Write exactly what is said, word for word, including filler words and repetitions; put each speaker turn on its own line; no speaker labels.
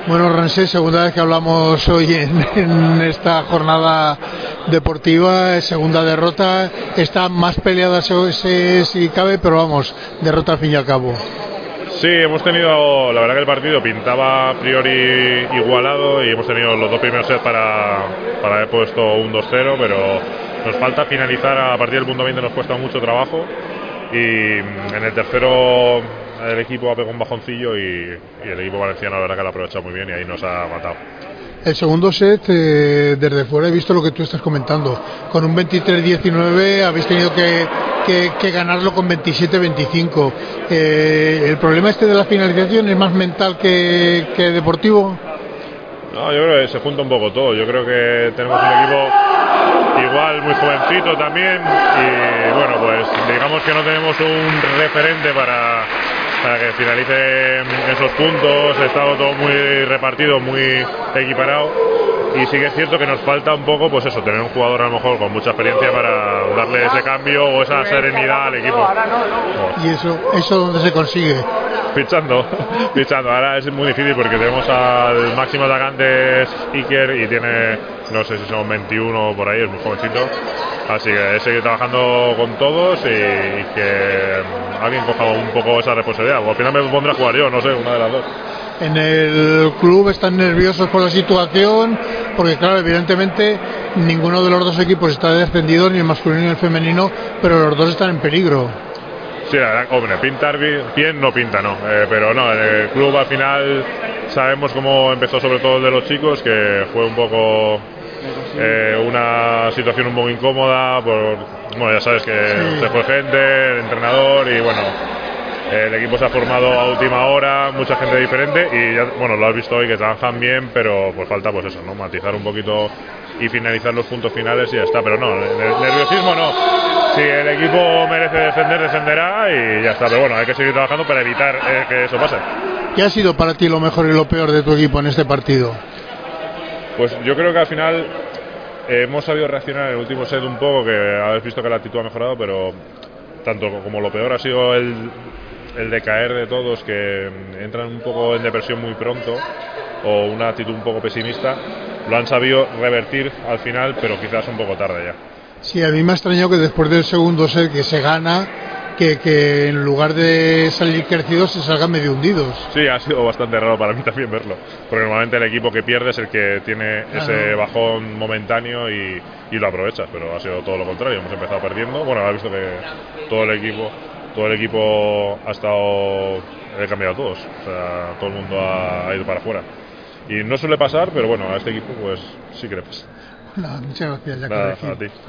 Bueno, Rancés, segunda vez que hablamos hoy en, en esta jornada deportiva, segunda derrota, está más peleada si, si cabe, pero vamos, derrota al fin y al cabo.
Sí, hemos tenido, la verdad que el partido pintaba a priori igualado y hemos tenido los dos primeros sets para, para haber puesto un dos cero, pero nos falta finalizar a partir del punto veinte, nos cuesta mucho trabajo y en el tercero el equipo ha pegado un bajoncillo y, y el equipo valenciano la verdad que lo ha aprovechado muy bien y ahí nos ha matado.
El segundo set, eh, desde fuera he visto lo que tú estás comentando. Con un veintitrés diecinueve habéis tenido que, que, que ganarlo con veintisiete veinticinco. Eh, ¿El problema este de la finalización es más mental que, que deportivo?
No, yo creo que se junta un poco todo. Yo creo que tenemos un equipo igual muy jovencito también y bueno, pues digamos que no tenemos un referente para... para que finalice esos puntos. Ha estado todo muy repartido, muy equiparado y sí que es cierto que nos falta un poco, pues eso, tener un jugador a lo mejor con mucha experiencia para darle ese cambio o esa serenidad al equipo.
¿Y eso, eso dónde se consigue?
Fichando, fichando. Ahora es muy difícil porque tenemos al máximo atacante Iker y tiene, no sé si son veintiuno por ahí, es muy jovencito. Así que es seguir trabajando con todos y, y que alguien coja un poco esa responsabilidad. O al final me pondré a jugar yo, no sé, una de las dos.
En el club están nerviosos por la situación, porque claro, evidentemente ninguno de los dos equipos está descendido, ni el masculino ni el femenino, pero los dos están en peligro.
Sí, la verdad, hombre, pintar bien, bien no pinta, no, eh, pero no, en el club al final sabemos cómo empezó sobre todo el de los chicos, que fue un poco eh, una situación un poco incómoda, por, bueno, ya sabes que sí. Se fue gente, el entrenador y bueno, el equipo se ha formado a última hora, mucha gente diferente y ya, bueno, lo has visto hoy que trabajan bien, pero pues falta pues eso, ¿no? Matizar un poquito y finalizar los puntos finales y ya está, pero no, el nerviosismo no. Si el equipo merece descender, descenderá y ya está, pero bueno, hay que seguir trabajando para evitar eh, que eso pase.
¿Qué ha sido para ti lo mejor y lo peor de tu equipo en este partido?
Pues yo creo que al final eh, hemos sabido reaccionar en el último set un poco, que habéis visto que la actitud ha mejorado, pero tanto como lo peor ha sido el, el decaer de todos, que entran un poco en depresión muy pronto o una actitud un poco pesimista. Lo han sabido revertir al final, pero quizás un poco tarde ya.
Sí, a mí me ha extrañado que después del segundo set que se gana, que, que en lugar de salir crecidos se salgan medio hundidos.
Sí, ha sido bastante raro para mí también verlo, porque normalmente el equipo que pierde es el que tiene claro. Ese bajón momentáneo y, y lo aprovechas, pero ha sido todo lo contrario. Hemos empezado perdiendo, bueno, has visto que todo el equipo todo el equipo ha estado, he cambiado a todos, o sea, todo el mundo ha, ha ido para afuera. Y no suele pasar, pero bueno, a este equipo pues sí que le pasa.
Nada, muchas gracias, ya
Nada, a ti.